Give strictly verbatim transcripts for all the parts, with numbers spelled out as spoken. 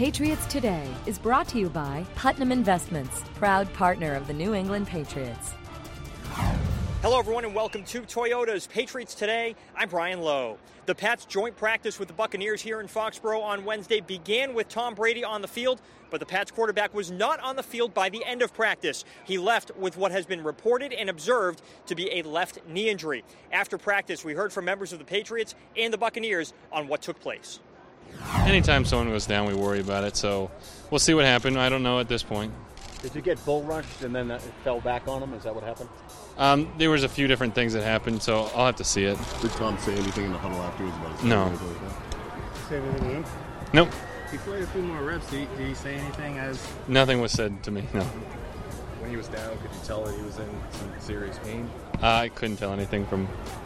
Patriots Today is brought to you by Putnam Investments, proud partner of the New England Patriots. Hello, everyone, and welcome to Toyota's Patriots Today. I'm Brian Lowe. The Pats' joint practice with the Buccaneers here in Foxborough on Wednesday began with Tom Brady on the field, but the Pats quarterback was not on the field by the end of practice. He left with what has been reported and observed to be a left knee injury. After practice, we heard from members of the Patriots and the Buccaneers on what took place. Anytime someone goes down, we worry about it, so we'll see what happened. I don't know at this point. Did you get bull rushed and then it fell back on him? Is that what happened? Um, there was a few different things that happened, so I'll have to see it. Did Tom say anything in the huddle afterwards about his No. Like that? Say anything to him? Nope. He played a few more reps. Did he, did he say anything as Nothing was said to me, no. When he was down, could you tell that he was in some serious pain? Uh, I couldn't tell anything from...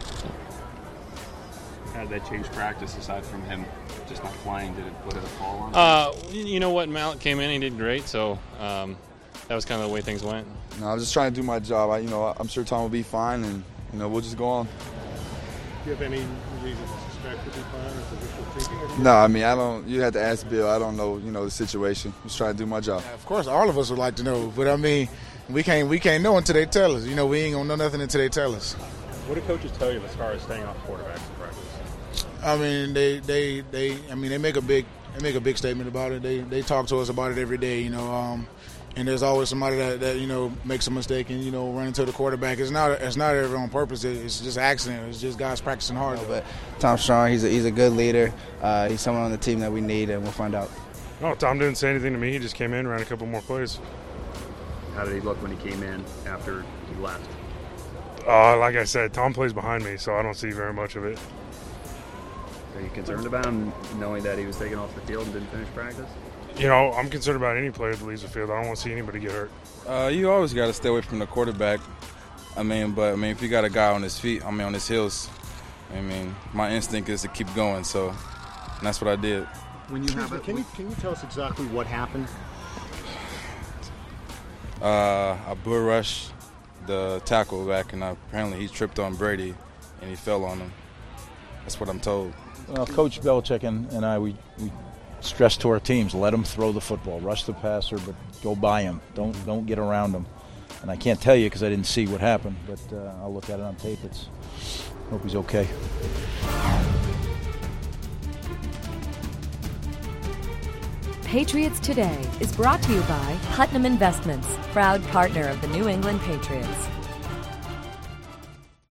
How did that change practice aside from him just not flying? Did it put it a fall on him? Uh, you know what? Malik came in, he did great, so um, that was kind of the way things went. No, I was just trying to do my job. I, you know, I'm sure Tom will be fine, and you know, we'll just go on. do you have any reason to suspect he'll be fine or for wishful thinking? No, I mean, I don't. You had to ask Bill. I don't know, you know, the situation. I'm just trying to do my job. Of course, all of us would like to know, but I mean, we can't we can't know until they tell us. You know, we ain't gonna know nothing until they tell us. What do coaches tell you as far as staying off quarterbacks in practice? I mean, they, they, they I mean, they make a big they make a big statement about it. They they talk to us about it every day. You know, um, and there's always somebody that, that you know makes a mistake and you know run into the quarterback. It's not it's not ever on purpose. It's just accident. It's just guys practicing hard. But Tom Strong, he's a, he's a good leader. Uh, he's someone on the team that we need, and we'll find out. No, Tom didn't say anything to me. He just came in, ran a couple more plays. How did he look when he came in after he left? Uh, like I said, Tom plays behind me, so I don't see very much of it. Are you concerned about him knowing that he was taken off the field and didn't finish practice? You know, I'm concerned about any player that leaves the field. I don't want to see anybody get hurt. Uh, you always got to stay away from the quarterback. I mean, but I mean, if you got a guy on his feet, I mean, on his heels, I mean, my instinct is to keep going. So that's what I did. When you have me, it, can you can you tell us exactly what happened? Uh, I bull rushed the tackle back, and I, apparently he tripped on Brady, and he fell on him. That's what I'm told. Well, Coach Belichick and, and I, we, we stress to our teams, let them throw the football, rush the passer, but go by him. Don't don't get around him. And I can't tell you because I didn't see what happened, but uh, I'll look at it on tape. It's hope he's okay. Patriots Today is brought to you by Putnam Investments, proud partner of the New England Patriots.